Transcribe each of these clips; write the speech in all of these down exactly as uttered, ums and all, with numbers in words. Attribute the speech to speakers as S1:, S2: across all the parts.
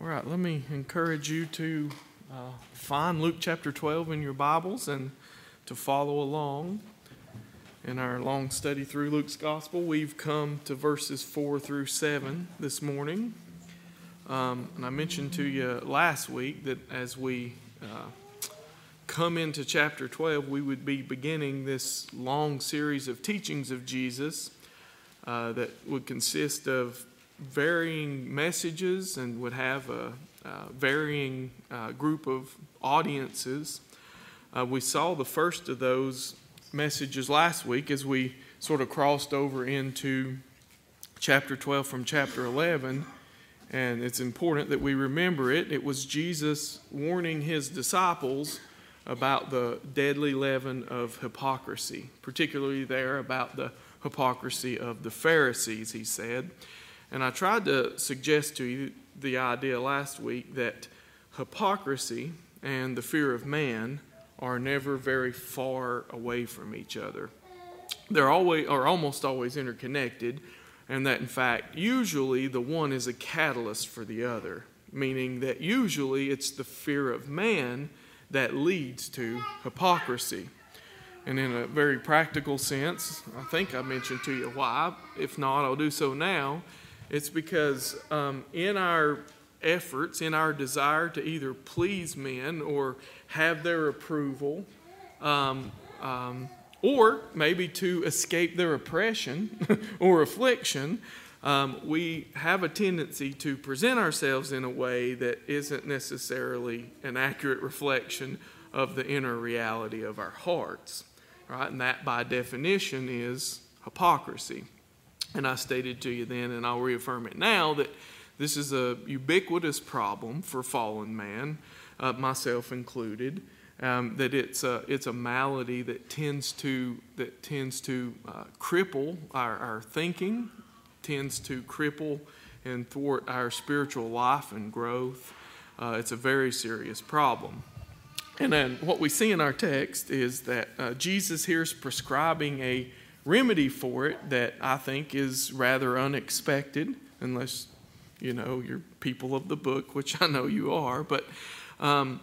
S1: right, let me encourage you to uh, find Luke chapter twelve in your Bibles and to follow along. In our long study through Luke's Gospel, we've come to verses four through seven this morning. Um, and I mentioned to you last week that as we uh, come into chapter twelve, we would be beginning this long series of teachings of Jesus uh, that would consist of varying messages and would have a, a varying uh, group of audiences. Uh, we saw the first of those messages last week as we sort of crossed over into chapter twelve from chapter eleven, and it's important that we remember it. It was Jesus warning his disciples about the deadly leaven of hypocrisy, particularly there about the hypocrisy of the Pharisees, he said. And I tried to suggest to you the idea last week that hypocrisy and the fear of man are never very far away from each other. They're always, or almost always interconnected, and that in fact, usually the one is a catalyst for the other, meaning that usually it's the fear of man that leads to hypocrisy. And in a very practical sense, I think I mentioned to you why. If not, I'll do so now. It's because um, in our efforts, in our desire to either please men or have their approval, um, um, or maybe to escape their oppression or affliction, um, we have a tendency to present ourselves in a way that isn't necessarily an accurate reflection of the inner reality of our hearts, right? And that, by definition, is hypocrisy. And I stated to you then, and I'll reaffirm it now, that this is a ubiquitous problem for fallen man, uh, myself included. Um, that it's a it's a malady that tends to that tends to uh, cripple our, our thinking, tends to cripple and thwart our spiritual life and growth. Uh, it's a very serious problem. And then what we see in our text is that uh, Jesus here is prescribing a remedy for it that I think is rather unexpected, unless, you know, you're people of the book, which I know you are. But um,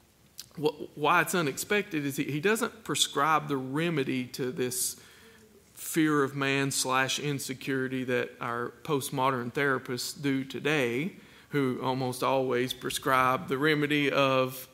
S1: wh- why it's unexpected is he, he doesn't prescribe the remedy to this fear of man slash insecurity that our postmodern therapists do today, who almost always prescribe the remedy of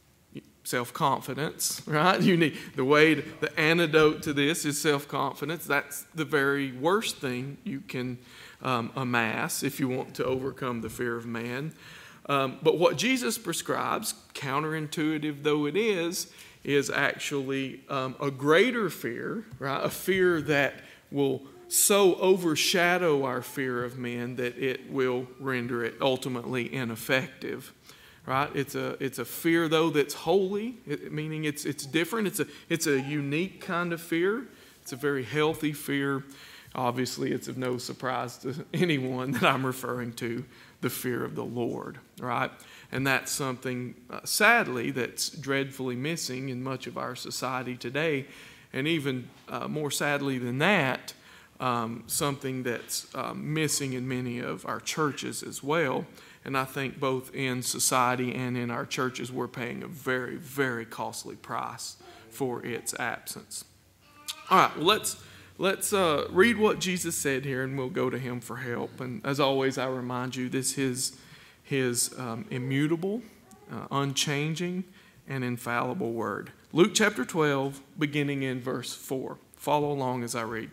S1: self-confidence, right? You need the way to, the antidote to this is self-confidence. That's the very worst thing you can um, amass if you want to overcome the fear of man. Um, but what Jesus prescribes, counterintuitive though it is, is actually um, a greater fear, right? A fear that will so overshadow our fear of men that it will render it ultimately ineffective. Right? It's a it's a fear though that's holy, it, meaning it's it's different. It's a it's a unique kind of fear. It's a very healthy fear. Obviously, it's of no surprise to anyone that I'm referring to the fear of the Lord, right? And that's something, uh, sadly, that's dreadfully missing in much of our society today, and even uh, more sadly than that, um, something that's uh, missing in many of our churches as well. And I think both in society and in our churches, we're paying a very, very costly price for its absence. All right, well, let's let's uh, read what Jesus said here, and we'll go to him for help. And as always, I remind you, this is his um, immutable, uh, unchanging, and infallible word. Luke chapter twelve, beginning in verse four. Follow along as I read.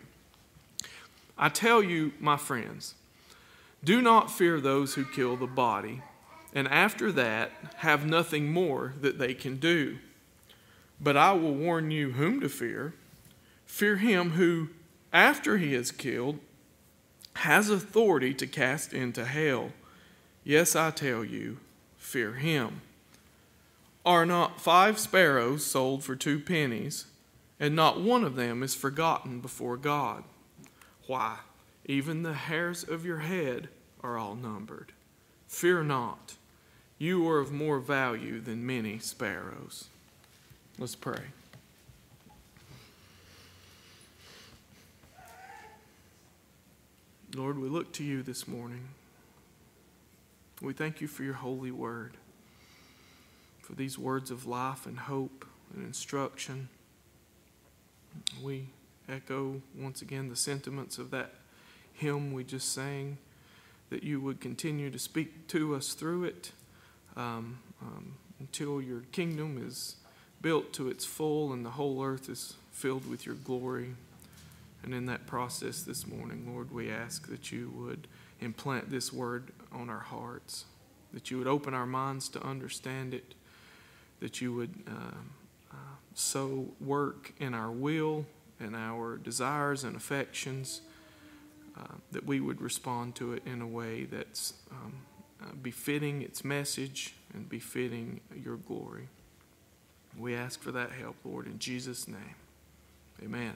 S1: I tell you, my friends, do not fear those who kill the body, and after that have nothing more that they can do. But I will warn you whom to fear. Fear him who, after he is killed, has authority to cast into hell. Yes, I tell you, fear him. Are not five sparrows sold for two pennies, and not one of them is forgotten before God? Why, even the hairs of your head are all numbered. Fear not, you are of more value than many sparrows. Let's pray. Lord, we look to you this morning. We thank you for your holy word, for these words of life and hope and instruction. We echo once again the sentiments of that hymn we just sang, that you would continue to speak to us through it um, um, until your kingdom is built to its full and the whole earth is filled with your glory. And in that process this morning, Lord, we ask that you would implant this word on our hearts, that you would open our minds to understand it, that you would uh, uh, so work in our will and our desires and affections, uh, that we would respond to it in a way that's um, uh, befitting its message and befitting your glory. We ask for that help, Lord, in Jesus' name. Amen.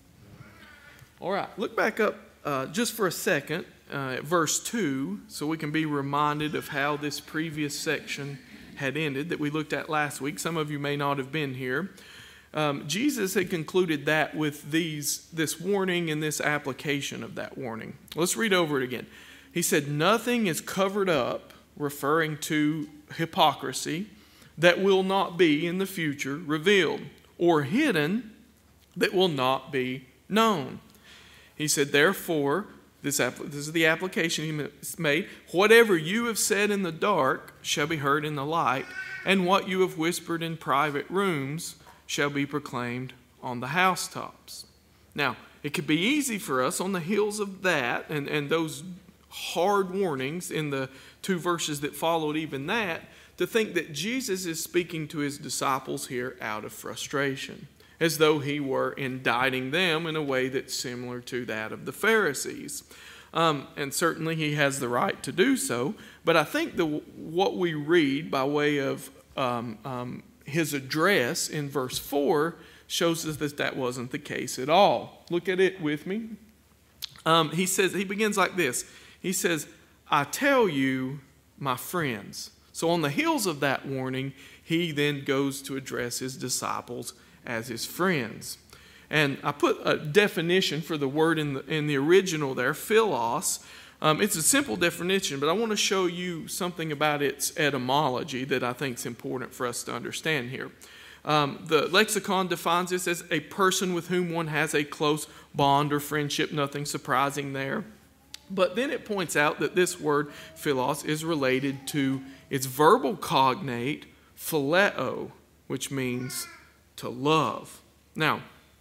S1: All right, look back up uh, just for a second uh, at verse two, so we can be reminded of how this previous section had ended that we looked at last week. Some of you may not have been here. Um, Jesus had concluded that with these this warning and this application of that warning. Let's read over it again. He said, "Nothing is covered up," referring to hypocrisy, "that will not be in the future revealed, or hidden that will not be known." He said, therefore, this, this is the application he made, "Whatever you have said in the dark shall be heard in the light, and what you have whispered in private rooms shall be proclaimed on the housetops." Now, it could be easy for us on the heels of that and, and those hard warnings in the two verses that followed even that, to think that Jesus is speaking to his disciples here out of frustration, as though he were indicting them in a way that's similar to that of the Pharisees. Um, and certainly he has the right to do so. But I think the, what we read by way of um, um, his address in verse four shows us that that wasn't the case at all. Look at it with me. Um, he says, he begins like this. He says, "I tell you, my friends." So on the heels of that warning, he then goes to address his disciples as his friends. And I put a definition for the word in the, in the original there, philos. Um, it's a simple definition, but I want to show you something about its etymology that I think is important for us to understand here. Um, the lexicon defines this as a person with whom one has a close bond or friendship, nothing surprising there. But then it points out that this word philos is related to its verbal cognate, phileo, which means to love. Now,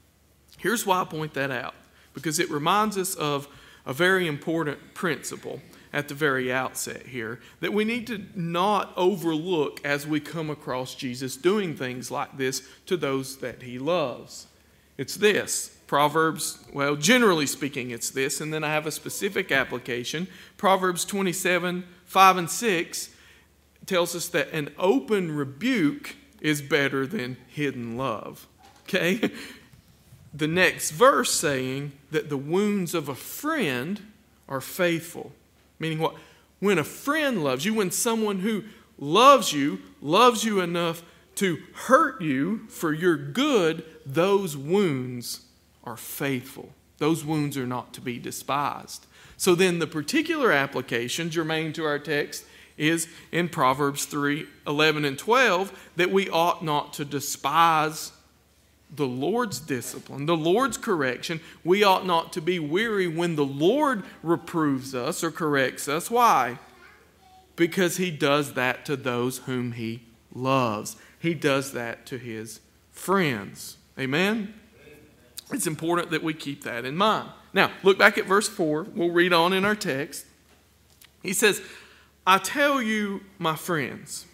S1: here's why I point that out. Because it reminds us of a very important principle at the very outset here that we need to not overlook as we come across Jesus doing things like this to those that he loves. It's this. Proverbs, well, generally speaking, it's this. And then I have a specific application. Proverbs twenty-seven, five and six tells us that an open rebuke is better than hidden love. Okay? The next verse saying that the wounds of a friend are faithful. Meaning what? When a friend loves you, when someone who loves you, loves you enough to hurt you for your good, those wounds are faithful. Those wounds are not to be despised. So then the particular application germane to our text is in Proverbs three, eleven and twelve, that we ought not to despise the Lord's discipline, the Lord's correction. We ought not to be weary when the Lord reproves us or corrects us. Why? Because he does that to those whom he loves. He does that to his friends. Amen? It's important that we keep that in mind. Now, look back at verse four. We'll read on in our text. He says, "I tell you, my friends."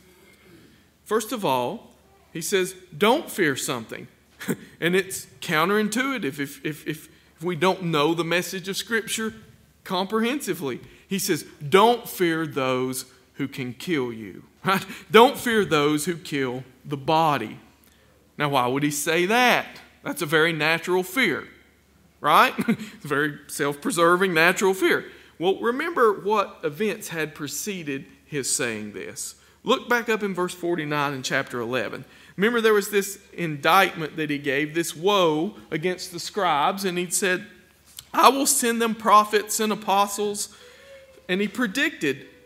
S1: First of all, he says, don't fear something. And it's counterintuitive if, if, if, if we don't know the message of Scripture comprehensively. He says, don't fear those who can kill you. Right? Don't fear those who kill the body. Now, why would he say that? That's a very natural fear, right? It's a very self-preserving natural fear. Well, remember what events had preceded his saying this. Look back up in verse forty-nine in chapter eleven. Remember there was this indictment that he gave, this woe against the scribes, and he said, I will send them prophets and apostles. And he predicted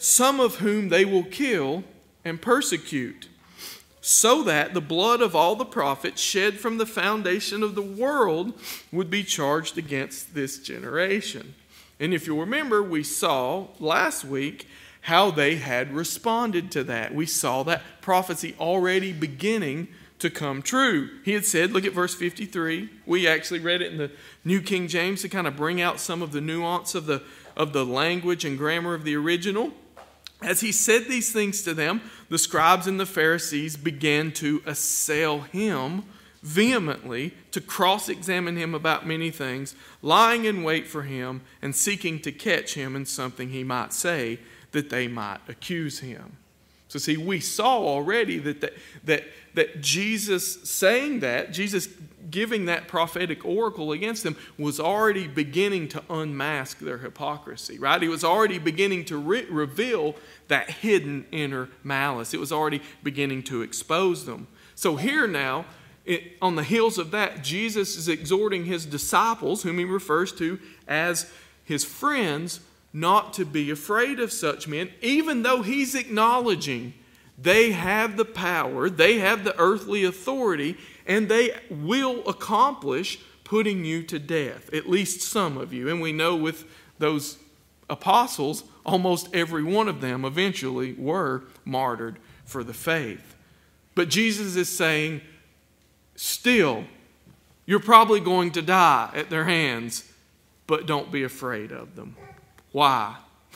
S1: some of whom they will kill and persecute, so that the blood of all the prophets shed from the foundation of the world would be charged against this generation. And if you'll remember, we saw last week how they had responded to that. We saw that prophecy already beginning to come true. He had said, look at verse fifty-three. We actually read it in the New King James to kind of bring out some of the nuance of the, of the language and grammar of the original. As he said these things to them, the scribes and the Pharisees began to assail him vehemently, to cross-examine him about many things, lying in wait for him and seeking to catch him in something he might say, that they might accuse him. So see, we saw already that, that, that, that Jesus saying that, Jesus giving that prophetic oracle against them, was already beginning to unmask their hypocrisy, right? He was already beginning to re- reveal that hidden inner malice. It was already beginning to expose them. So here now, it, on the heels of that, Jesus is exhorting his disciples, whom he refers to as his friends, not to be afraid of such men, even though he's acknowledging they have the power, they have the earthly authority, and they will accomplish putting you to death, at least some of you. And we know with those apostles, almost every one of them eventually were martyred for the faith. But Jesus is saying, still, you're probably going to die at their hands, but don't be afraid of them. Why?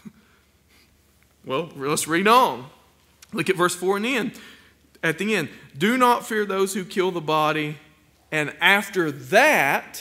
S1: Well, let's read on. Look at verse four and end. At the end, do not fear those who kill the body, and after that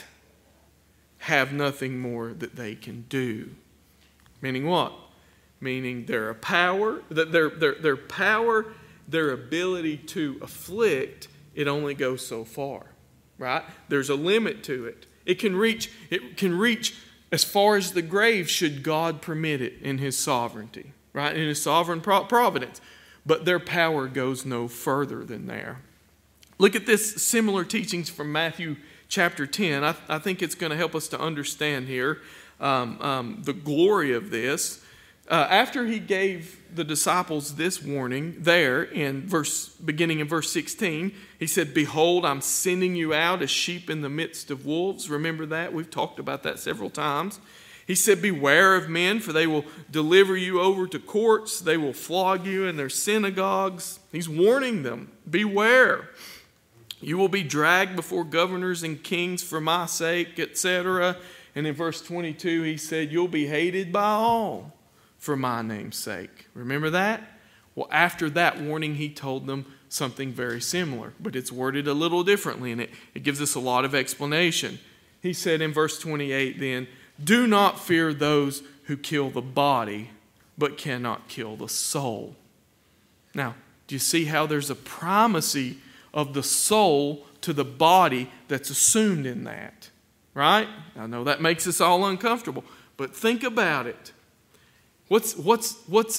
S1: have nothing more that they can do. Meaning what? Meaning their power, that their, their, their power, their ability to afflict, it only goes so far. Right? There's a limit to it. It can reach, it can reach as far as the grave, should God permit it in his sovereignty, right? In his sovereign providence. But their power goes no further than there. Look at this similar teachings from Matthew chapter ten. I, I think it's going to help us to understand here um, um, the glory of this. Uh, after he gave the disciples this warning there in verse, beginning in verse sixteen, he said, behold, I'm sending you out as sheep in the midst of wolves. Remember that? We've talked about that several times. He said, beware of men, for they will deliver you over to courts. They will flog you in their synagogues. He's warning them, beware. You will be dragged before governors and kings for my sake, et cetera. And in verse twenty-two, he said, you'll be hated by all for my name's sake. Remember that? Well, after that warning, he told them something very similar, but it's worded a little differently, and it, it gives us a lot of explanation. He said in verse twenty-eight then, do not fear those who kill the body, but cannot kill the soul. Now, do you see how there's a primacy of the soul to the body that's assumed in that? Right? I know that makes us all uncomfortable, but think about it. What's what's what's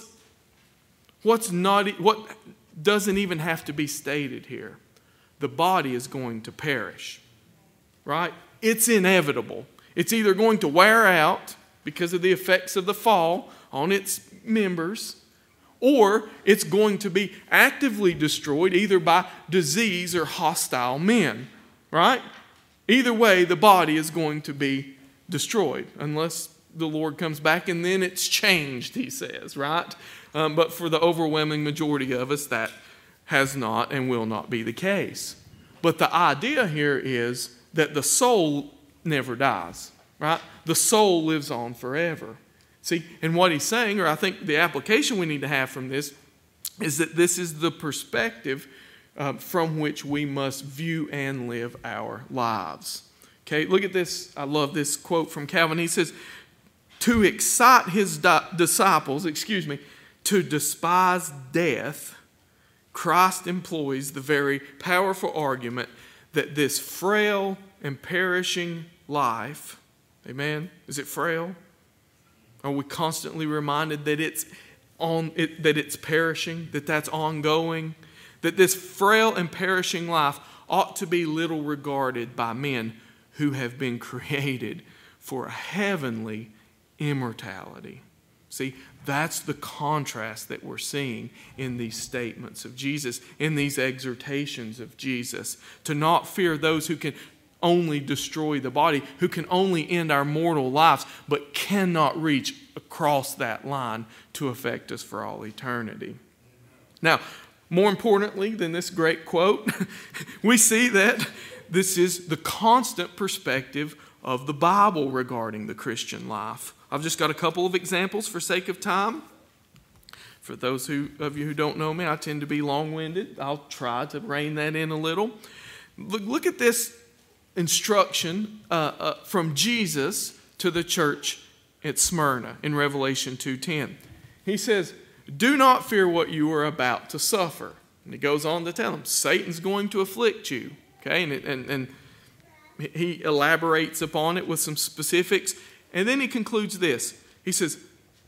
S1: what's not what doesn't even have to be stated here? The body is going to perish. Right? It's inevitable. It's either going to wear out because of the effects of the fall on its members, or it's going to be actively destroyed either by disease or hostile men. Right? Either way, the body is going to be destroyed unless the Lord comes back, and then it's changed, he says, right? Um, but for the overwhelming majority of us, that has not and will not be the case. But the idea here is that the soul never dies, right? The soul lives on forever. See, and what he's saying, or I think the application we need to have from this, is that this is the perspective uh, from which we must view and live our lives. Okay, look at this. I love this quote from Calvin. He says, to excite his di- disciples, excuse me, to despise death, Christ employs the very powerful argument that this frail and perishing life, amen, is it frail? Are we constantly reminded that it's on it, that it's perishing, that that's ongoing, that this frail and perishing life ought to be little regarded by men who have been created for a heavenly immortality? See, that's the contrast that we're seeing in these statements of Jesus, in these exhortations of Jesus. To not fear those who can only destroy the body, who can only end our mortal lives, but cannot reach across that line to affect us for all eternity. Now, more importantly than this great quote, we see that this is the constant perspective of the Bible regarding the Christian life. I've just got a couple of examples for sake of time. For those who, of you who don't know me, I tend to be long-winded. I'll try to rein that in a little. Look, look at this instruction uh, uh, from Jesus to the church at Smyrna in Revelation two ten. He says, "Do not fear what you are about to suffer." And he goes on to tell them, Satan's going to afflict you. Okay, and, and, and he elaborates upon it with some specifics. And then he concludes this. He says,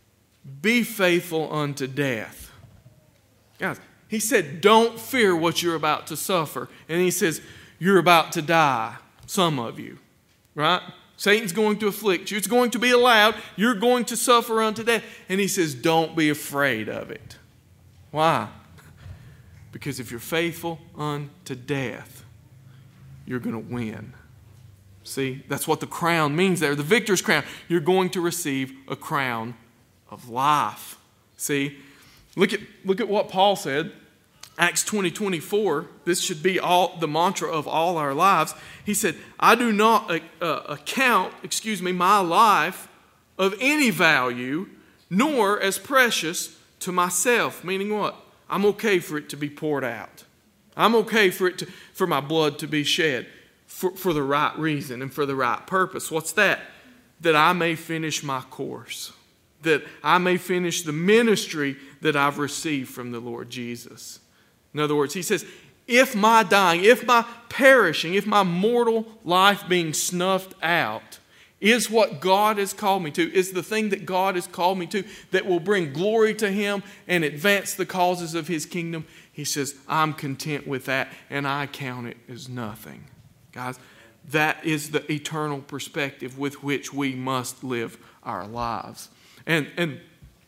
S1: "Be faithful unto death." Guys, he said, don't fear what you're about to suffer. And he says, you're about to die, some of you, right? Satan's going to afflict you. It's going to be allowed. You're going to suffer unto death. And he says, don't be afraid of it. Why? Because if you're faithful unto death, you're going to win. See, that's what the crown means there. The victor's crown. You're going to receive a crown of life. See, look at, look at what Paul said. Acts twenty twenty-four, this should be all the mantra of all our lives. He said, I do not uh, uh, account, excuse me, my life of any value, nor as precious to myself. Meaning what? I'm okay for it to be poured out. I'm okay for it to, for my blood to be shed for, for the right reason and for the right purpose. What's that? That I may finish my course. That I may finish the ministry that I've received from the Lord Jesus. In other words, he says, if my dying, if my perishing, if my mortal life being snuffed out is what God has called me to, is the thing that God has called me to that will bring glory to Him and advance the causes of His kingdom, he says, I'm content with that and I count it as nothing. Guys, that is the eternal perspective with which we must live our lives. And, and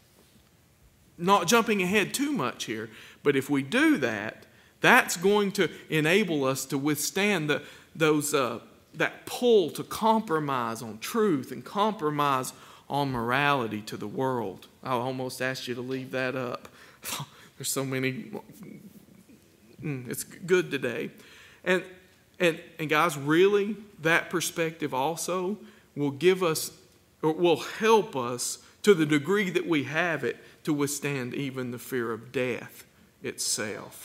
S1: not jumping ahead too much here, but if we do that, that's going to enable us to withstand the, those uh, that pull to compromise on truth and compromise on morality to the world. I almost asked you to leave that up. There's so many. Mm, it's good today. And, and, and guys, really, that perspective also will give us, or will help us to the degree that we have it to withstand even the fear of death itself.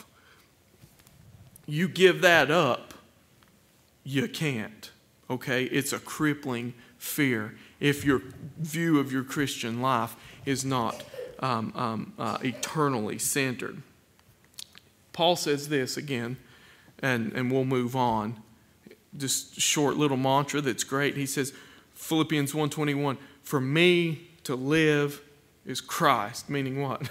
S1: You give that up, you can't. Okay? It's a crippling fear if your view of your Christian life is not um, um, uh, eternally centered. Paul says this again, and, and we'll move on. Just a short little mantra that's great. He says, Philippians one twenty-one, for me to live is Christ, meaning what?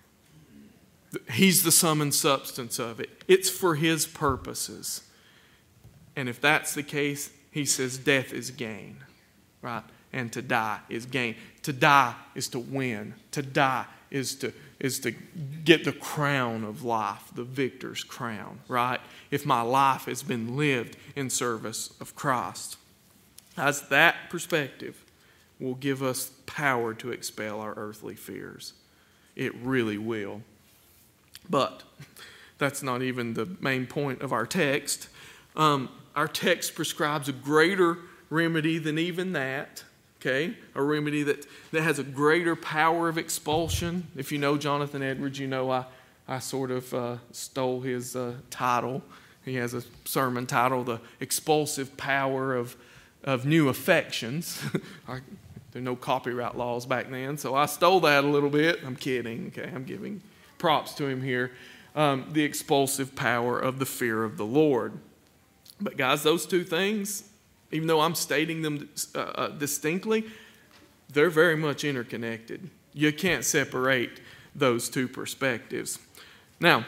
S1: He's the sum and substance of it. It's for His purposes. And if that's the case, he says death is gain, right? And to die is gain. To die is to win. To die is to, is to get the crown of life, the victor's crown, right? If my life has been lived in service of Christ. As that perspective will give us power to expel our earthly fears. It really will. But that's not even the main point of our text. Um, our text prescribes a greater remedy than even that. Okay? A remedy that, that has a greater power of expulsion. If you know Jonathan Edwards, you know I, I sort of uh, stole his uh, title. He has a sermon title, The Expulsive Power of, of New Affections. I, there were no copyright laws back then, so I stole that a little bit. I'm kidding. Okay, I'm giving props to him here. Um, the expulsive power of the fear of the Lord. But guys, those two things, even though I'm stating them uh, uh, distinctly, they're very much interconnected. You can't separate those two perspectives. Now,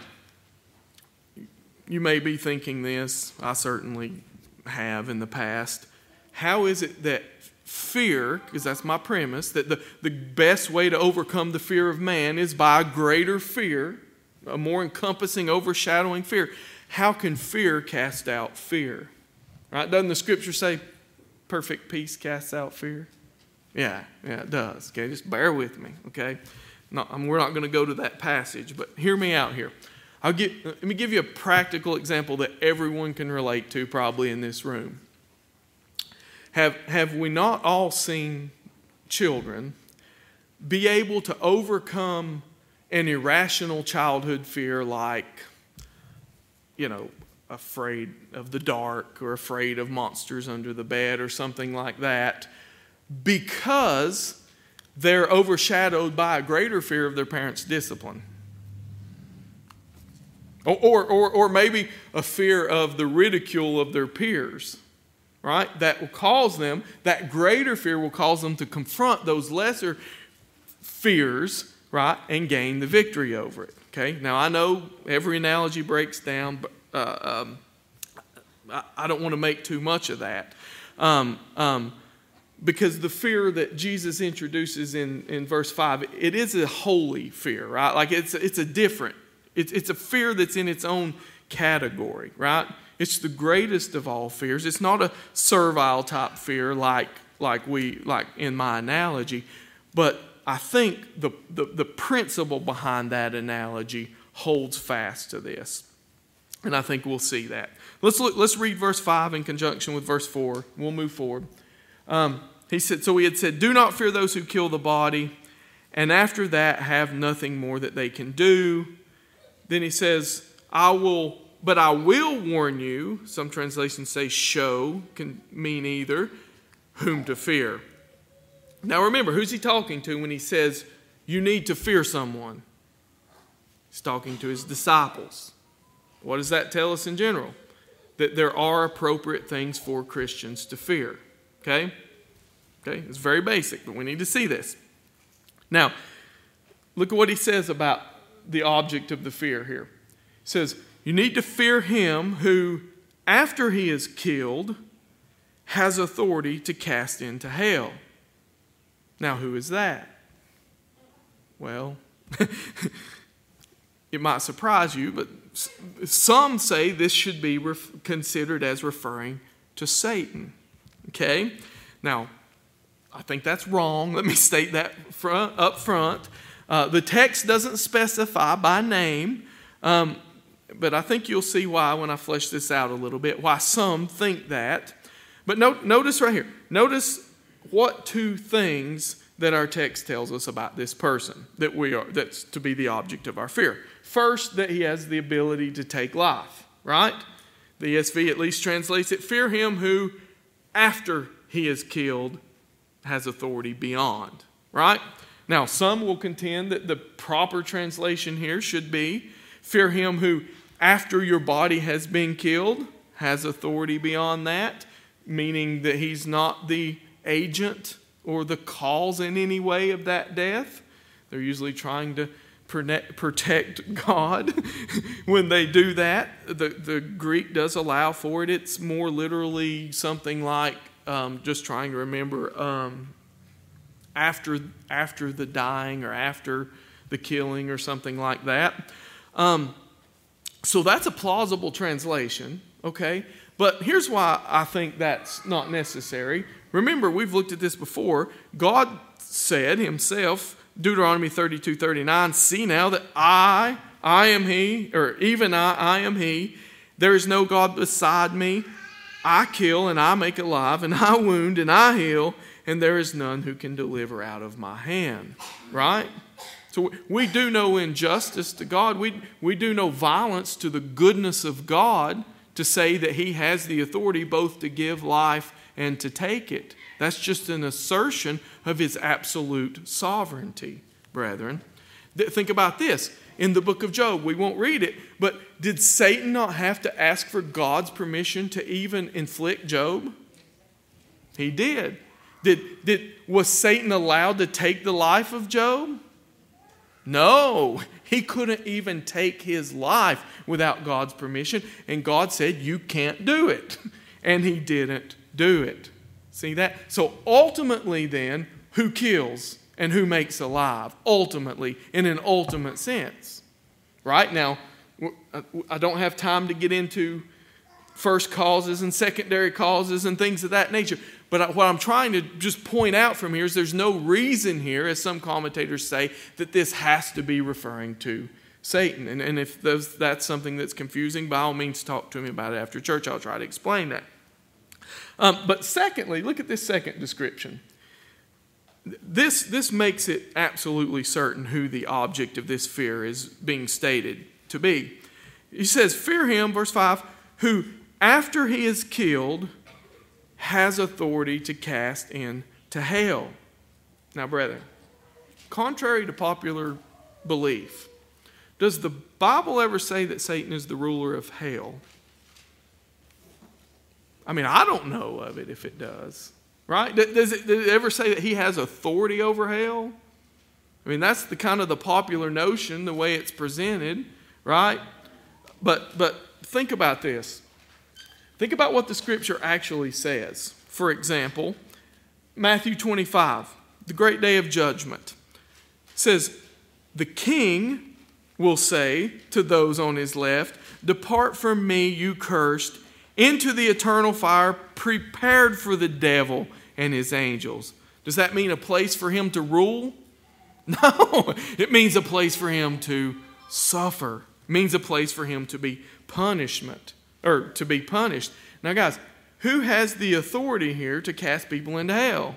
S1: you may be thinking this, I certainly have in the past. how is it that fear, because that's my premise, that the, the best way to overcome the fear of man is by a greater fear, a more encompassing, overshadowing fear. How can fear cast out fear? Right? Doesn't the scripture say perfect peace casts out fear? Yeah, yeah, it does. Okay, just bear with me. Okay, no, I mean, we're not going to go to that passage, but hear me out here. I'll get. Let me give you a practical example that everyone can relate to, probably in this room. Have Have we not all seen children be able to overcome an irrational childhood fear, like, you know, afraid of the dark or afraid of monsters under the bed or something like that, because they're overshadowed by a greater fear of their parents' discipline? Or, or, or, or maybe a fear of the ridicule of their peers, right? That will cause them, that greater fear will cause them to confront those lesser fears, right, and gain the victory over it. Okay? Now, I know every analogy breaks down, but uh, um, I, I don't want to make too much of that. Um, um, Because the fear that Jesus introduces in, in verse five, it is a holy fear, right? Like it's it's a different, it's it's a fear that's in its own category, right? It's the greatest of all fears. It's not a servile type fear like like we like in my analogy, but I think the the, the principle behind that analogy holds fast to this, and I think we'll see that. Let's look. Let's read verse five in conjunction with verse four. We'll move forward. Um, He said, so he had said, do not fear those who kill the body, and after that have nothing more that they can do. Then he says, I will, but I will warn you. Some translations say show, can mean either, whom to fear. Now remember, who's he talking to when he says, you need to fear someone? He's talking to his disciples. What does that tell us in general? That there are appropriate things for Christians to fear. Okay? Okay, it's very basic, but we need to see this. Now, look at what he says about the object of the fear here. He says, you need to fear him who, after he is killed, has authority to cast into hell. Now, who is that? Well, it might surprise you, but some say this should be ref- considered as referring to Satan. Okay? Now, I think that's wrong. Let me state that front, up front. Uh, the text doesn't specify by name, um, but I think you'll see why when I flesh this out a little bit, why some think that. But no, notice right here. Notice what two things that our text tells us about this person that we are that's to be the object of our fear. First, that he has the ability to take life, right? The E S V at least translates it, fear him who, after he is killed, has authority beyond, right? Now, some will contend that the proper translation here should be, fear him who, after your body has been killed, has authority beyond that, meaning that he's not the agent or the cause in any way of that death. They're usually trying to protect God when they do that. The, the Greek does allow for it. It's more literally something like, Um, just trying to remember um, after after the dying or after the killing or something like that. Um, so that's a plausible translation, okay? But here's why I think that's not necessary. Remember, we've looked at this before. God said himself, Deuteronomy thirty-two thirty-nine, see now that I, I am he, or even I, I am he. There is no God beside me. I kill and I make alive, and I wound and I heal, and there is none who can deliver out of my hand. Right? So we do know injustice to God. We, we do know violence to the goodness of God to say that he has the authority both to give life and to take it. That's just an assertion of his absolute sovereignty, brethren. Think about this. In the book of Job, we won't read it, but did Satan not have to ask for God's permission to even inflict Job? He did. Did, did was Satan allowed to take the life of Job? No. He couldn't even take his life without God's permission, and God said, you can't do it. And he didn't do it. See that? So ultimately then, who kills and who makes alive? Ultimately, in an ultimate sense. Right? Now, I don't have time to get into first causes and secondary causes and things of that nature. But what I'm trying to just point out from here is there's no reason here, as some commentators say, that this has to be referring to Satan. And, and if those, that's something that's confusing, by all means talk to me about it after church. I'll try to explain that. Um, but secondly, look at this second description. This, this makes it absolutely certain who the object of this fear is being stated to be. He says, fear him, verse five, who after he is killed has authority to cast into hell. Now, brethren, contrary to popular belief, does the Bible ever say that Satan is the ruler of hell? I mean, I don't know of it if it does. Right? Does it, does it ever say that he has authority over hell? I mean, that's the kind of the popular notion, the way it's presented, right? But but think about this. Think about what the Scripture actually says. For example, Matthew twenty-five, the great day of judgment, says, the king will say to those on his left, depart from me, you cursed, into the eternal fire prepared for the devil and his angels. Does that mean a place for him to rule? No, it means a place for him to suffer. It means a place for him to be punishment or to be punished. Now, guys, who has the authority here to cast people into hell?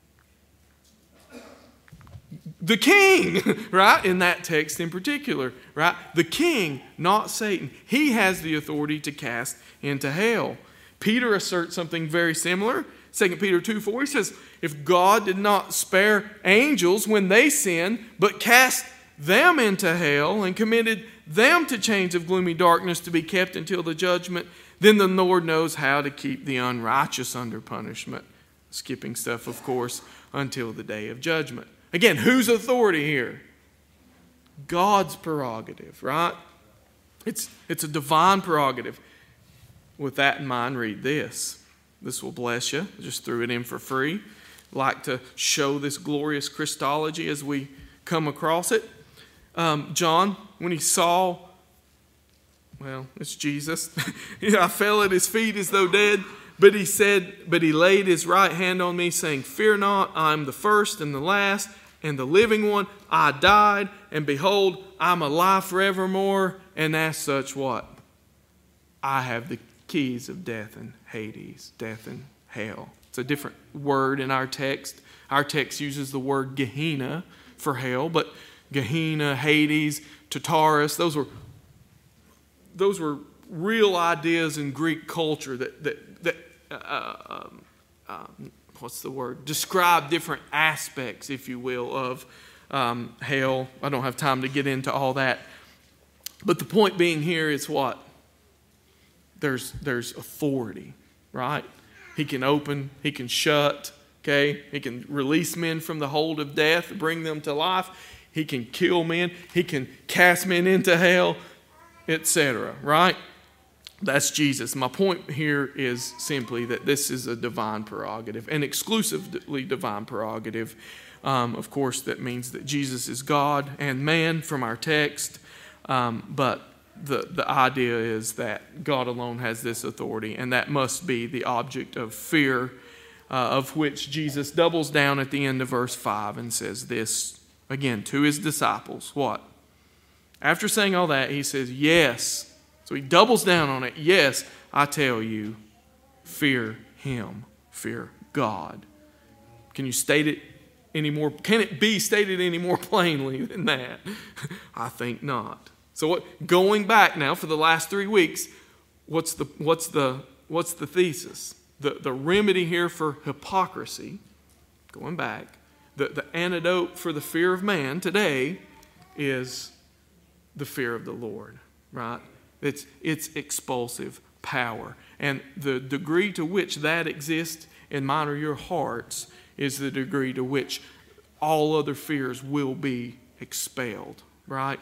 S1: The king, right? In that text in particular, right? The king, not Satan. He has the authority to cast into hell. Peter asserts something very similar. Second Peter two four, he says, if God did not spare angels when they sinned, but cast them into hell and committed them to chains of gloomy darkness to be kept until the judgment, then the Lord knows how to keep the unrighteous under punishment. Skipping stuff, of course, until the day of judgment. Again, whose authority here? God's prerogative, right? It's, it's a divine prerogative. With that in mind, read this. This will bless you. I just threw it in for free. Like to show this glorious Christology as we come across it. Um, John, when he saw, well, it's Jesus. you know, I fell at his feet as though dead. But he said, but he laid his right hand on me, saying, fear not, I am the first and the last and the living one. I died, and behold, I'm alive forevermore. And as such, what? I have the keys of death and Hades, death and hell. It's a different word in our text. Our text uses the word Gehenna for hell, but Gehenna, Hades, Tartarus, those were those were real ideas in Greek culture that that that uh, um, um, what's the word? Describe different aspects, if you will, of um, hell. I don't have time to get into all that, but the point being here is what? There's there's authority, right? He can open, he can shut, okay? He can release men from the hold of death, bring them to life. He can kill men. He can cast men into hell, et cetera, right? That's Jesus. My point here is simply that this is a divine prerogative, an exclusively divine prerogative. Um, of course, that means that Jesus is God and man from our text, um, but the, the idea is that God alone has this authority, and that must be the object of fear, uh, of which Jesus doubles down at the end of verse five and says this, again, to his disciples. What? After saying all that, he says, yes. So he doubles down on it. Yes, I tell you, fear him, fear God. Can you state it any more? Can it be stated any more plainly than that? I think not. So what, going back now for the last three weeks, what's the what's the what's the thesis? The the remedy here for hypocrisy, going back, the, the antidote for the fear of man today is the fear of the Lord, right? It's it's expulsive power. And the degree to which that exists in mine or your hearts is the degree to which all other fears will be expelled, right?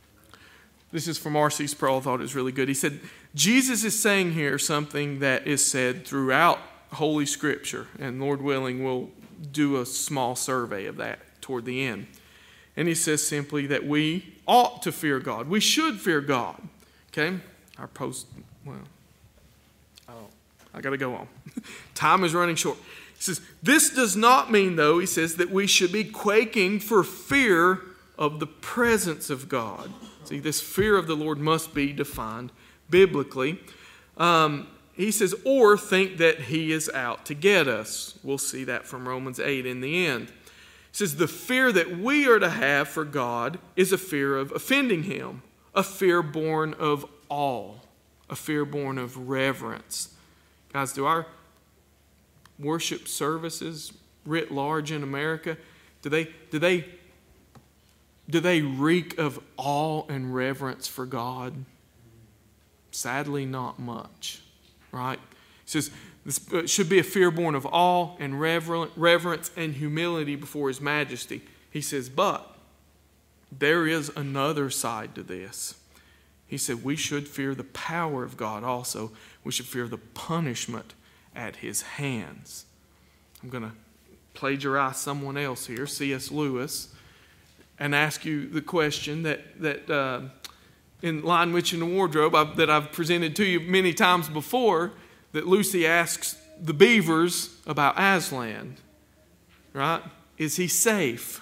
S1: This is from R C Sproul. I thought it was really good. He said, Jesus is saying here something that is said throughout Holy Scripture. And Lord willing, we'll do a small survey of that toward the end. And he says simply that we ought to fear God. We should fear God. Okay? Our post, well, oh, I got to go on. Time is running short. He says, this does not mean, though, he says, that we should be quaking for fear of the presence of God. See, this fear of the Lord must be defined biblically. Um, he says, or think that he is out to get us. We'll see that from Romans eight in the end. He says, the fear that we are to have for God is a fear of offending him, a fear born of awe, a fear born of reverence. Guys, do our worship services writ large in America, do they do they do they reek of awe and reverence for God? Sadly, not much, right? He says this should be a fear born of awe and reverence and humility before His majesty. He says, but there is another side to this. He said we should fear the power of God also. We should fear the punishment at His hands. I'm going to plagiarize someone else here, C S Lewis, and ask you the question that, that uh, in Lion, Witch, and the Wardrobe I've, that I've presented to you many times before, that Lucy asks the beavers about Aslan, right? Is he safe?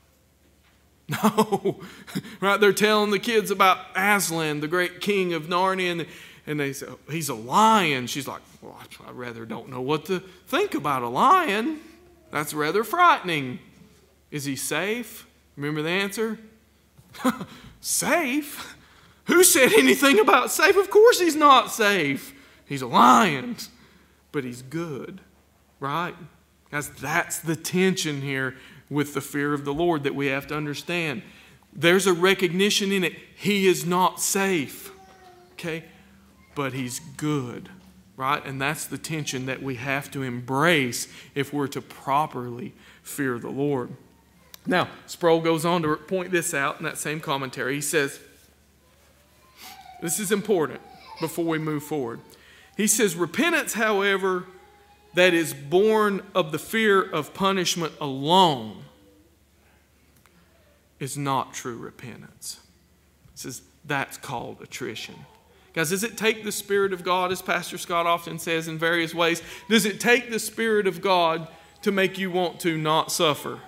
S1: No. Right? They're telling the kids about Aslan, the great king of Narnia, and, and they say, oh, he's a lion. She's like, well, I rather don't know what to think about a lion. That's rather frightening. Is he safe? Remember the answer? Safe? Who said anything about safe? Of course he's not safe. He's a lion, but he's good, right? Guys, that's the tension here with the fear of the Lord that we have to understand. There's a recognition in it. He is not safe, okay? But he's good, right? And that's the tension that we have to embrace if we're to properly fear the Lord. Now, Sproul goes on to point this out in that same commentary. He says, this is important before we move forward. He says, repentance, however, that is born of the fear of punishment alone is not true repentance. He says that's called attrition. Guys, does it take the Spirit of God, as Pastor Scott often says in various ways, does it take the Spirit of God to make you want to not suffer?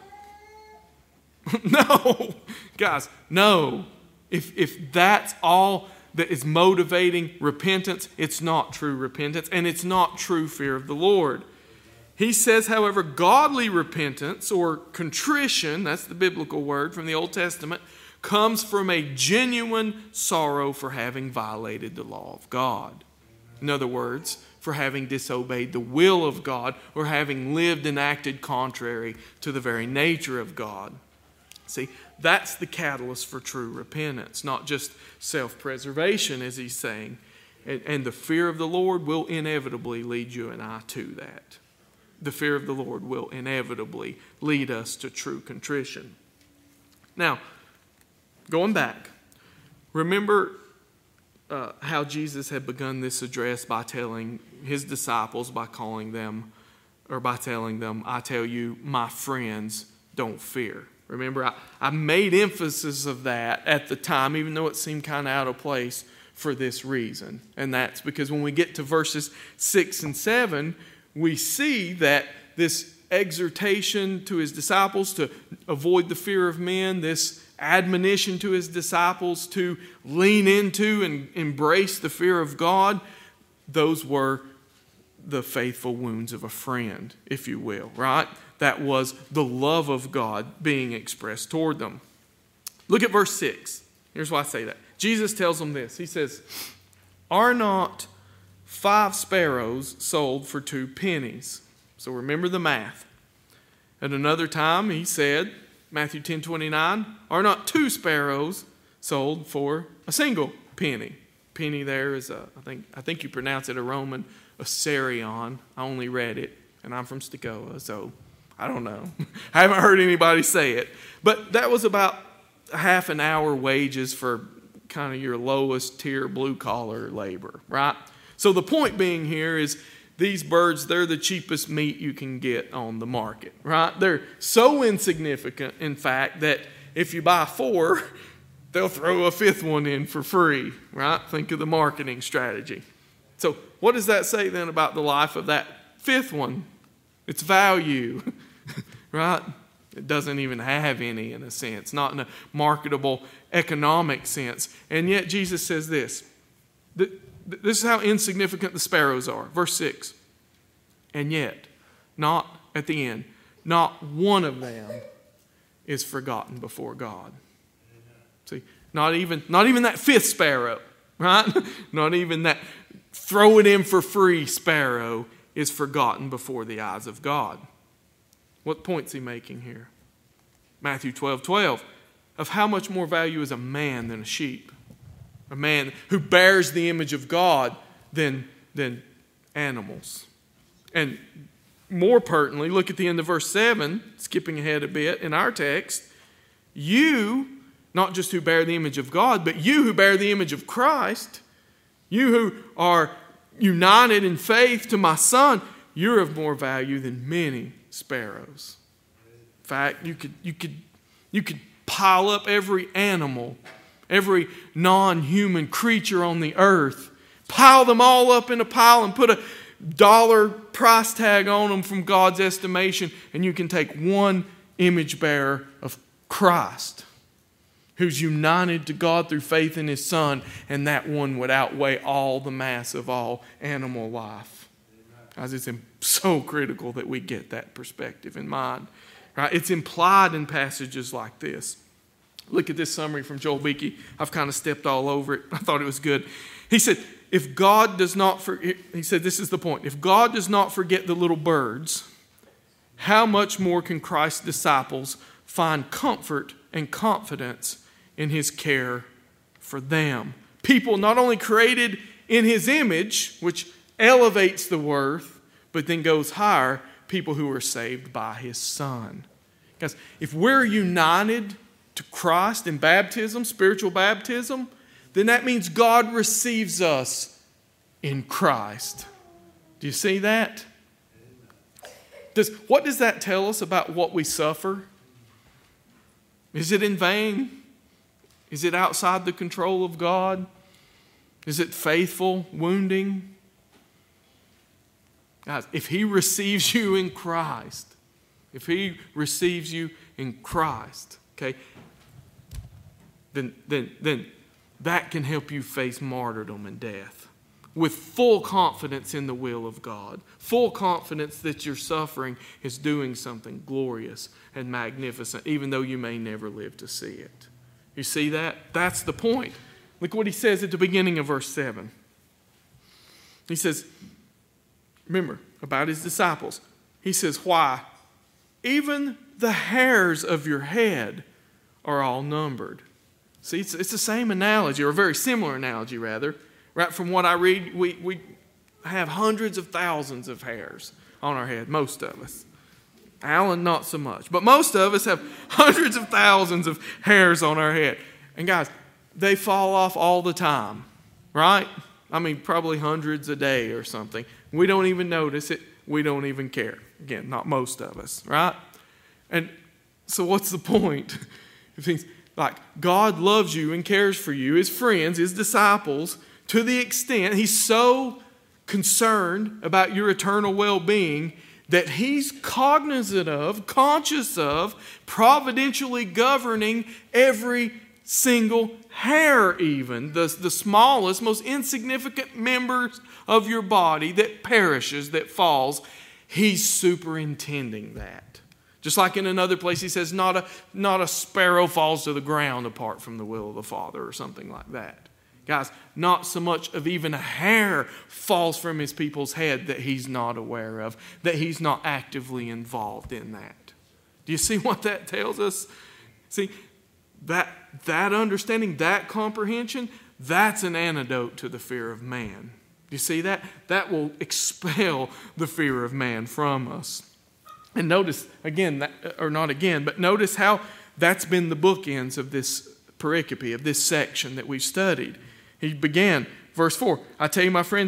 S1: No. Guys, no. If, if that's all that is motivating repentance, it's not true repentance, and it's not true fear of the Lord. He says, however, godly repentance or contrition, that's the biblical word from the Old Testament, comes from a genuine sorrow for having violated the law of God. In other words, for having disobeyed the will of God or having lived and acted contrary to the very nature of God. See, that's the catalyst for true repentance, not just self-preservation, as he's saying. And, and the fear of the Lord will inevitably lead you and I to that. The fear of the Lord will inevitably lead us to true contrition. Now, going back, remember uh, how Jesus had begun this address by telling his disciples, by calling them, or by telling them, I tell you, my friends, don't fear. Remember, I, I made emphasis of that at the time, even though it seemed kind of out of place for this reason. And that's because when we get to verses six and seven, we see that this exhortation to his disciples to avoid the fear of men, this admonition to his disciples to lean into and embrace the fear of God, those were the faithful wounds of a friend, if you will, right? That was the love of God being expressed toward them. Look at verse six. Here's why I say that. Jesus tells them this. He says, are not five sparrows sold for two pennies? So remember the math. At another time he said, Matthew ten twenty-nine, are not two sparrows sold for a single penny? Penny there is a, I think I think you pronounce it a Roman asterion. I only read it, and I'm from Stokoa, so I don't know. I haven't heard anybody say it. But that was about half an hour wages for kind of your lowest tier blue collar labor, right? So the point being here is these birds, they're the cheapest meat you can get on the market, right? They're so insignificant, in fact, that if you buy four, they'll throw a fifth one in for free, right? Think of the marketing strategy. So what does that say then about the life of that fifth one? Its value, right? It doesn't even have any, in a sense, not in a marketable economic sense. And yet Jesus says this. This is how insignificant the sparrows are. Verse six. And yet, not at the end, not one of them is forgotten before God. See, not even, not even that fifth sparrow, right? Not even that throw it in for free sparrow is forgotten before the eyes of God. What point's he making here? Matthew twelve twelve. Of how much more value is a man than a sheep? A man who bears the image of God than, than animals. And more pertinently, look at the end of verse seven, skipping ahead a bit in our text. You, not just who bear the image of God, but you who bear the image of Christ, you who are united in faith to my Son, you're of more value than many sparrows. In fact, you could, you could, you could pile up every animal, every non-human creature on the earth, pile them all up in a pile and put a dollar price tag on them from God's estimation, and you can take one image bearer of Christ who's united to God through faith in His Son, and that one would outweigh all the mass of all animal life. Guys, it's so critical that we get that perspective in mind. Right? It's implied in passages like this. Look at this summary from Joel Beakey. I've kind of stepped all over it. I thought it was good. He said, if God does not forget, he said, this is the point. If God does not forget the little birds, how much more can Christ's disciples find comfort and confidence in His care for them? People not only created in His image, which elevates the worth, but then goes higher, people who are saved by His Son. Guys, if we're united to Christ in baptism, spiritual baptism, then that means God receives us in Christ. Do you see that? Does, what does that tell us about what we suffer? Is it in vain? Is it outside the control of God? Is it faithful wounding? Guys, if He receives you in Christ, if He receives you in Christ, okay, then, then, then that can help you face martyrdom and death with full confidence in the will of God, full confidence that your suffering is doing something glorious and magnificent, even though you may never live to see it. You see that? That's the point. Look what he says at the beginning of verse seven. He says, remember, about his disciples. He says, why? Even the hairs of your head are all numbered. See, it's, it's the same analogy, or a very similar analogy, rather. Right from what I read, we, we have hundreds of thousands of hairs on our head, most of us. Alan, not so much. But most of us have hundreds of thousands of hairs on our head. And guys, they fall off all the time, right? I mean, probably hundreds a day or something. We don't even notice it. We don't even care. Again, not most of us, right? And so what's the point? It means, like, God loves you and cares for you, His friends, His disciples, to the extent He's so concerned about your eternal well-being that He's cognizant of, conscious of, providentially governing every single hair even, the, the smallest, most insignificant members of your body that perishes, that falls. He's superintending that. Just like in another place He says, not a, not a sparrow falls to the ground apart from the will of the Father, or something like that. Guys, not so much of even a hair falls from His people's head that He's not aware of, that He's not actively involved in that. Do you see what that tells us? See, that, that understanding, that comprehension, that's an antidote to the fear of man. Do you see that? That will expel the fear of man from us. And notice, again, that, or not again, but notice how that's been the bookends of this pericope, of this section that we've studied. He began, verse four, I tell you, my friends,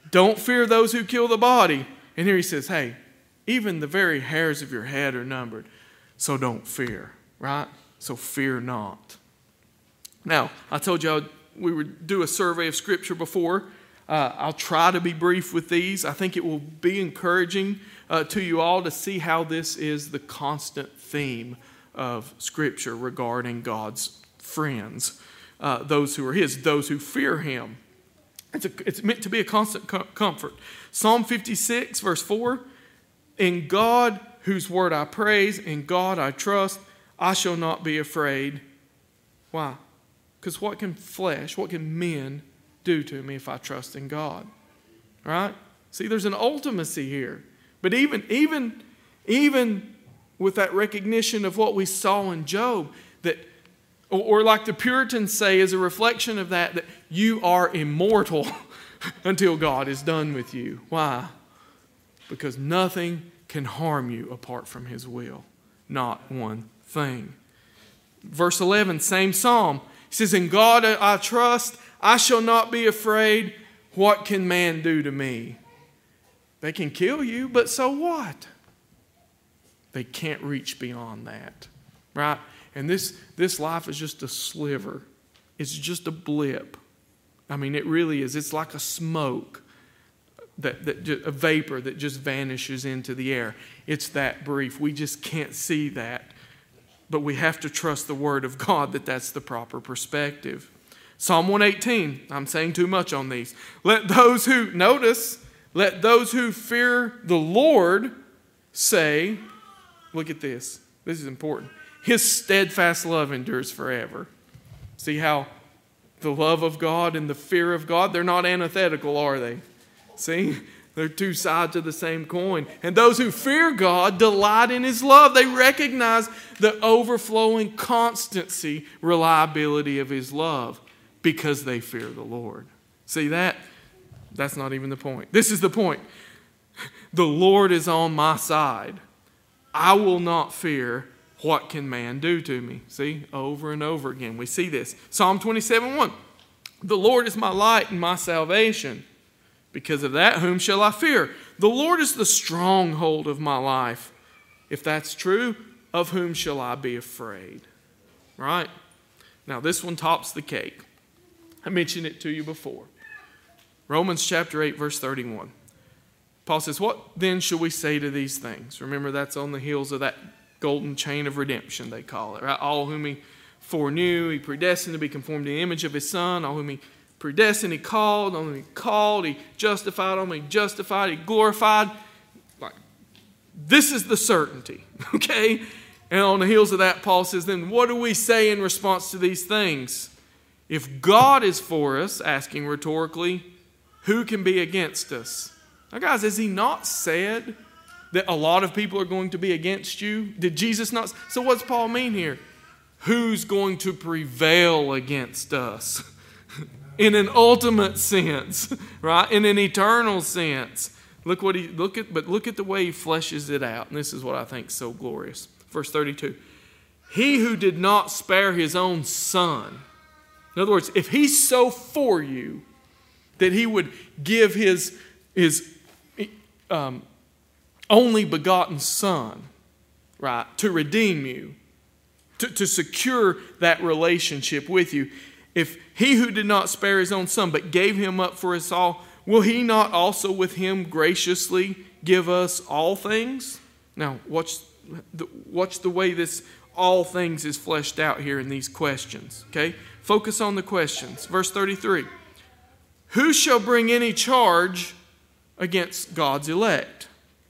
S1: Don't fear those who kill the body. And here he says, hey, even the very hairs of your head are numbered. So don't fear, right? So fear not. Now, I told you I'd, we would do a survey of Scripture before. Uh, I'll try to be brief with these. I think it will be encouraging uh, to you all to see how this is the constant theme of Scripture regarding God's friends, uh, those who are His, those who fear Him. It's, a, it's meant to be a constant co- comfort. Psalm fifty-six, verse four, in God, whose word I praise, in God I trust, I shall not be afraid. Why? Because what can flesh, what can men do to me if I trust in God? Right? See, there's an ultimacy here. But even, even, even with that recognition of what we saw in Job, that, or, or like the Puritans say, as a reflection of that, that you are immortal until God is done with you. Why? Because nothing can harm you apart from His will. Not one thing. Verse eleven, same psalm. He says, in God I trust, I shall not be afraid. What can man do to me? They can kill you, but so what? They can't reach beyond that. Right? And this, this life is just a sliver. It's just a blip. I mean, it really is. It's like a smoke, that, that a vapor that just vanishes into the air. It's that brief. We just can't see that. But we have to trust the Word of God that that's the proper perspective. Psalm one eighteen, I'm saying too much on these. Let those who, notice, let those who fear the Lord say, look at this. This is important. His steadfast love endures forever. See how the love of God and the fear of God, they're not antithetical, are they? See? They're two sides of the same coin. And those who fear God delight in His love. They recognize the overflowing constancy, reliability of His love because they fear the Lord. See that? That's not even the point. This is the point. The Lord is on my side. I will not fear. What can man do to me? See, over and over again we see this. Psalm twenty-seven one. The Lord is my light and my salvation. Because of that, whom shall I fear? The Lord is the stronghold of my life. If that's true, of whom shall I be afraid? Right? Now this one tops the cake. I mentioned it to you before. Romans chapter eight, verse thirty-one. Paul says, what then shall we say to these things? Remember, that's on the heels of that golden chain of redemption, they call it. Right? All whom He foreknew, He predestined to be conformed to the image of His Son. All whom He predestined, He called. All whom He called, He justified. All whom He justified, He glorified. Like, this is the certainty, okay? And on the heels of that, Paul says, then what do we say in response to these things? If God is for us, asking rhetorically, who can be against us? Now, guys, has He not said that a lot of people are going to be against you? Did Jesus not? So what's Paul mean here? Who's going to prevail against us? In an ultimate sense, right? In an eternal sense. Look what he look at, but look at the way he fleshes it out. And this is what I think is so glorious. Verse thirty-two. He who did not spare His own Son. In other words, if He's so for you that He would give His, his um, only begotten Son, right, to redeem you, to, to secure that relationship with you. If He who did not spare His own Son, but gave Him up for us all, will He not also with Him graciously give us all things? Now, watch the, watch the way this all things is fleshed out here in these questions. Okay? Focus on the questions. Verse thirty-three. Who shall bring any charge against God's elect?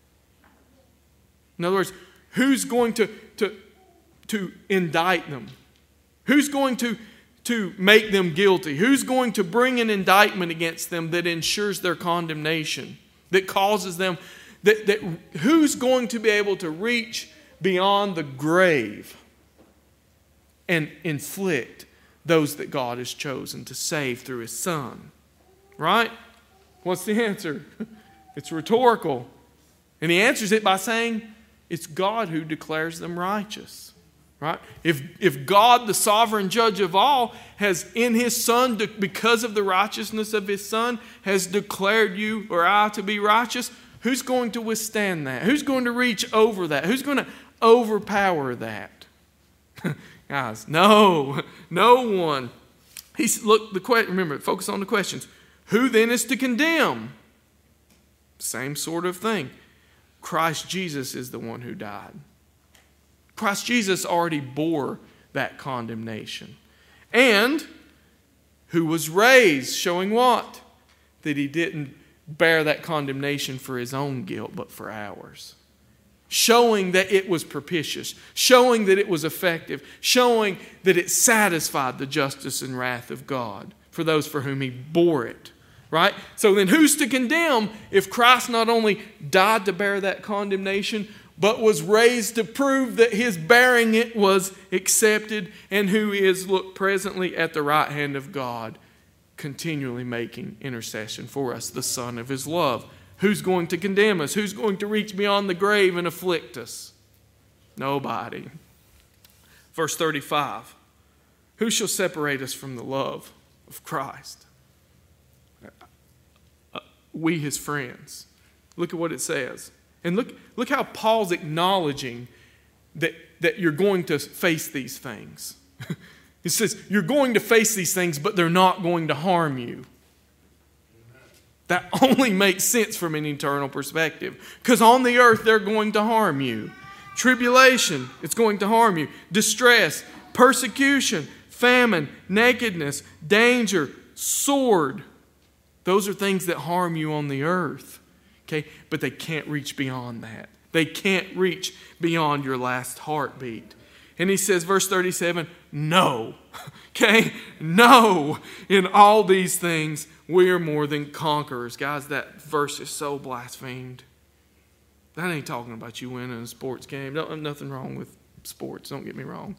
S1: In other words, who's going to, to, to indict them? Who's going to, to make them guilty? Who's going to bring an indictment against them that ensures their condemnation? That causes them, that, that who's going to be able to reach beyond the grave and inflict those that God has chosen to save through His Son? Right? What's the answer? It's rhetorical. And he answers it by saying, it's God who declares them righteous. Right? If, if God, the sovereign judge of all, has in his Son, because of the righteousness of his Son, has declared you or I to be righteous, who's going to withstand that? Who's going to reach over that? Who's going to overpower that? Guys, no, no one. He's, look, the que- remember, focus on the questions. Who then is to condemn? Same sort of thing. Christ Jesus is the one who died. Christ Jesus already bore that condemnation. And who was raised, showing what? That he didn't bear that condemnation for his own guilt, but for ours. Showing that it was propitious. Showing that it was effective. Showing that it satisfied the justice and wrath of God for those for whom he bore it. Right? So then who's to condemn if Christ not only died to bear that condemnation, but was raised to prove that his bearing it was accepted, and who is, look, presently at the right hand of God, continually making intercession for us, the Son of his love. Who's going to condemn us? Who's going to reach beyond the grave and afflict us? Nobody. Verse thirty-five. Who shall separate us from the love of Christ? Uh, we, his friends. Look at what it says. And look, look how Paul's acknowledging that, that you're going to face these things. He says, you're going to face these things, but they're not going to harm you. That only makes sense from an eternal perspective. Because on the earth, they're going to harm you. Tribulation, it's going to harm you. Distress, persecution, famine, nakedness, danger, sword. Those are things that harm you on the earth. Okay, but they can't reach beyond that. They can't reach beyond your last heartbeat. And he says, verse thirty-seven, no. Okay, no. In all these things, we are more than conquerors. Guys, that verse is so blasphemed. That ain't talking about you winning a sports game. Don't, nothing wrong with sports, don't get me wrong.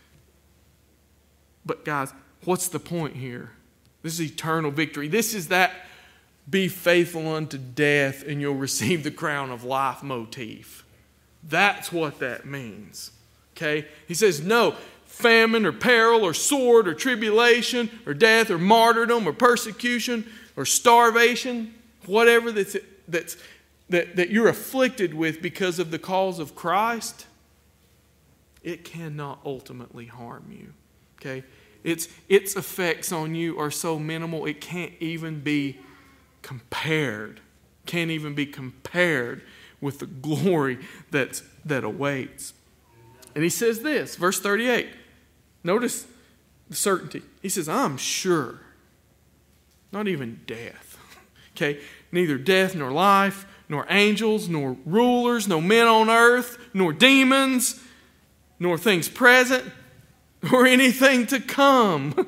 S1: But guys, what's the point here? This is eternal victory. This is that be faithful unto death and you'll receive the crown of life motif. That's what that means. Okay? He says, no, famine or peril or sword or tribulation or death or martyrdom or persecution or starvation, whatever that's, that's, that, that you're afflicted with because of the cause of Christ, it cannot ultimately harm you. Okay? Its, its effects on you are so minimal, it can't even be compared, can't even be compared with the glory that's, that awaits. And he says this, verse thirty-eight. Notice the certainty. He says, I'm sure. Not even death. Okay? Neither death nor life, nor angels, nor rulers, no men on earth, nor demons, nor things present, or anything to come.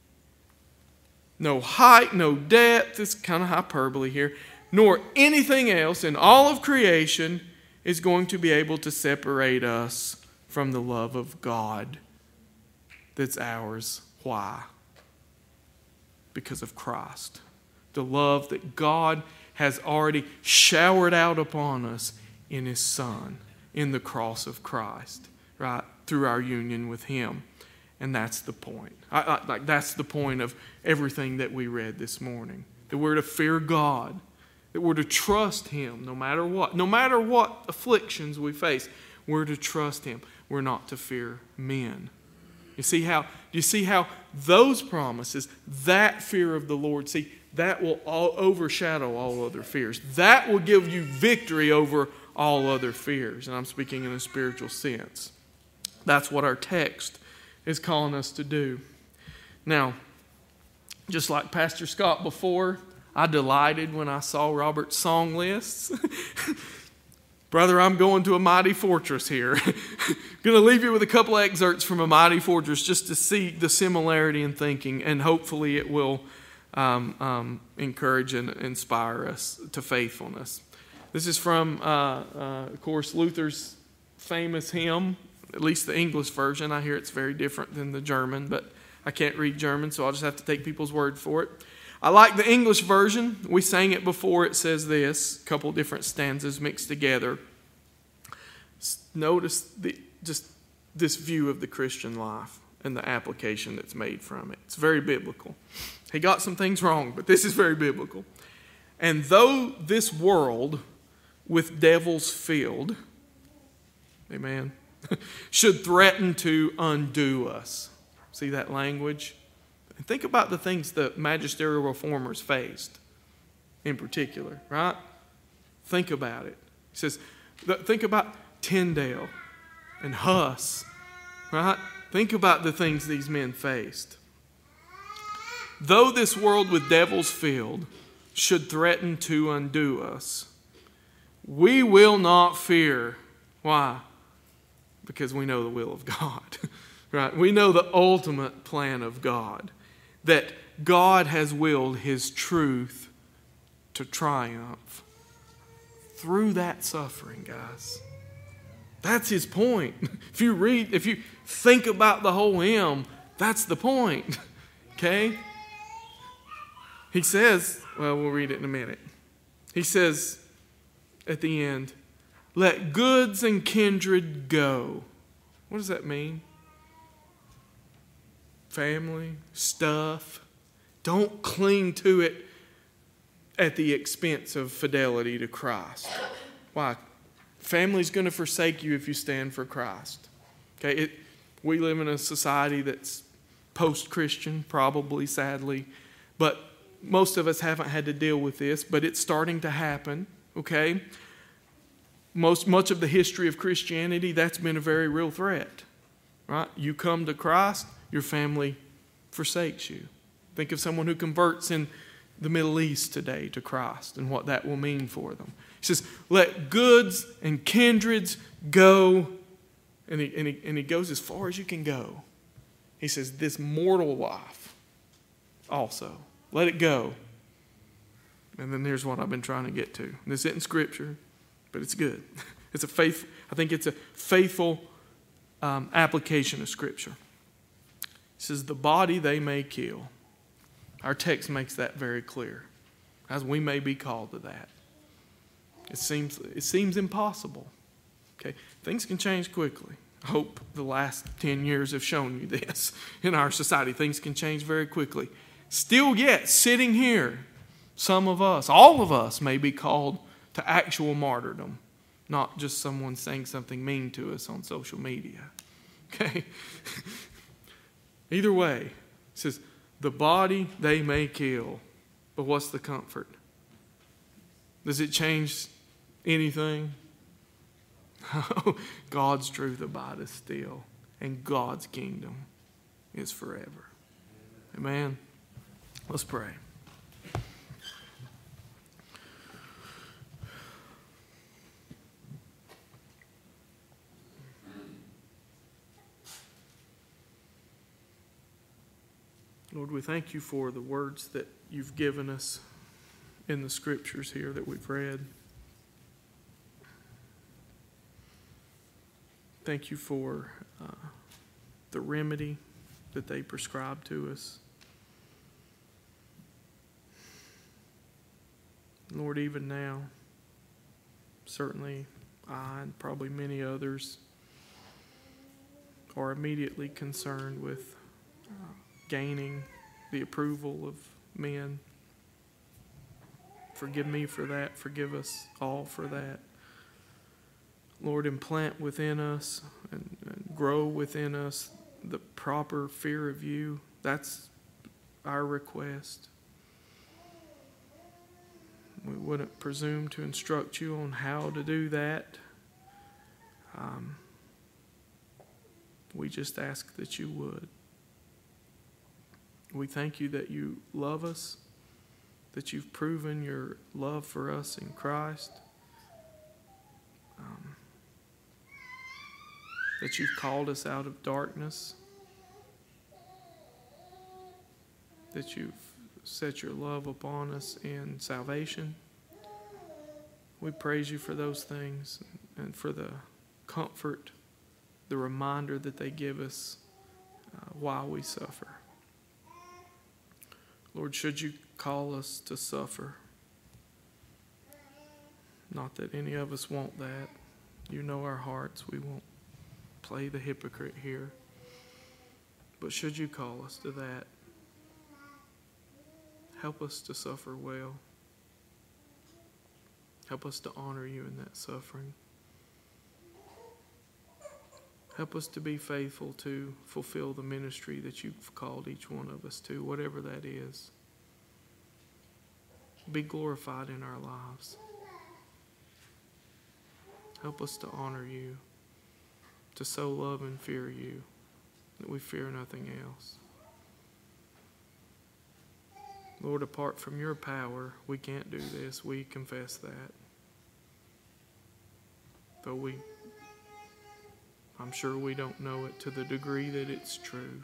S1: No height, no depth, it's kind of hyperbole here, nor anything else in all of creation is going to be able to separate us from the love of God that's ours. Why? Because of Christ. The love that God has already showered out upon us in his Son, in the cross of Christ, right? Through our union with him. And that's the point. I, I, like that's the point of everything that we read this morning. That we're to fear God. That we're to trust him no matter what. No matter what afflictions we face, we're to trust him. We're not to fear men. You see how, you see how those promises, that fear of the Lord, see, that will all overshadow all other fears. That will give you victory over all other fears. And I'm speaking in a spiritual sense. That's what our text is calling us to do. Now, just like Pastor Scott before, I delighted when I saw Robert's song lists. Brother, I'm going to a mighty fortress here. I'm going to leave you with a couple of excerpts from a mighty fortress just to see the similarity in thinking, and hopefully it will um, um, encourage and inspire us to faithfulness. This is from, uh, uh, of course, Luther's famous hymn, at least the English version. I hear it's very different than the German, but I can't read German, so I'll just have to take people's word for it. I like the English version. We sang it before. It says this, a couple different stanzas mixed together. Notice the just this view of the Christian life and the application that's made from it. It's very biblical. He got some things wrong, but this is very biblical. And though this world with devils filled, amen, should threaten to undo us. See that language? And think about the things the magisterial reformers faced in particular, right? Think about it. He says, think about Tyndale and Huss, right? Think about the things these men faced. Though this world with devils filled should threaten to undo us, we will not fear. Why? Because we know the will of God, right? We know the ultimate plan of God, that God has willed His truth to triumph through that suffering, guys. That's His point. If you read, if you think about the whole hymn, that's the point, okay? He says, well, we'll read it in a minute. He says at the end, let goods and kindred go. What does that mean? Family, stuff. Don't cling to it at the expense of fidelity to Christ. Why? Family's going to forsake you if you stand for Christ. Okay, it, we live in a society that's post-Christian, probably, sadly, but most of us haven't had to deal with this, but it's starting to happen, okay? Most, much of the history of Christianity, that's been a very real threat, right? You come to Christ, your family forsakes you. Think of someone who converts in the Middle East today to Christ and what that will mean for them. He says, let goods and kindreds go, and he, and he, and he goes as far as you can go. He says, this mortal life also. Let it go. And then there's what I've been trying to get to. This isn't Scripture, but it's good. It's a faith. I think it's a faithful um, application of Scripture. It says, the body they may kill. Our text makes that very clear, as we may be called to that. It seems it seems impossible. Okay, things can change quickly. I hope the last ten years have shown you this in our society. Things can change very quickly. Still yet, sitting here, some of us, all of us, may be called to actual martyrdom, not just someone saying something mean to us on social media. Okay? Either way, it says, the body they may kill, but what's the comfort? Does it change anything? God's truth abideth still, and God's kingdom is forever. Amen. Let's pray. Lord, we thank you for the words that you've given us in the scriptures here that we've read. Thank you for uh, the remedy that they prescribe to us. Lord, even now, certainly I and probably many others are immediately concerned with uh, gaining the approval of men. Forgive me for that. Forgive us all for that. Lord, implant within us and, and grow within us the proper fear of you. That's our request. We wouldn't presume to instruct you on how to do that. Um, we just ask that you would. We thank you that you love us, that you've proven your love for us in Christ, um, that you've called us out of darkness, that you've set your love upon us in salvation. We praise you for those things and for the comfort, the reminder that they give us uh, while we suffer. Lord, should you call us to suffer, not that any of us want that. You know our hearts. We won't play the hypocrite here. But should you call us to that, help us to suffer well. Help us to honor you in that suffering. Help us to be faithful to fulfill the ministry that you've called each one of us to, whatever that is. Be glorified in our lives. Help us to honor you, to so love and fear you, that we fear nothing else. Lord, apart from your power, we can't do this. We confess that. Though we, I'm sure we don't know it to the degree that it's true.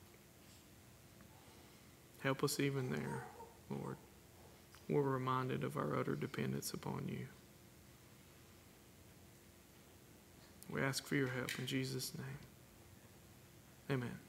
S1: Help us even there, Lord. We're reminded of our utter dependence upon you. We ask for your help in Jesus' name. Amen.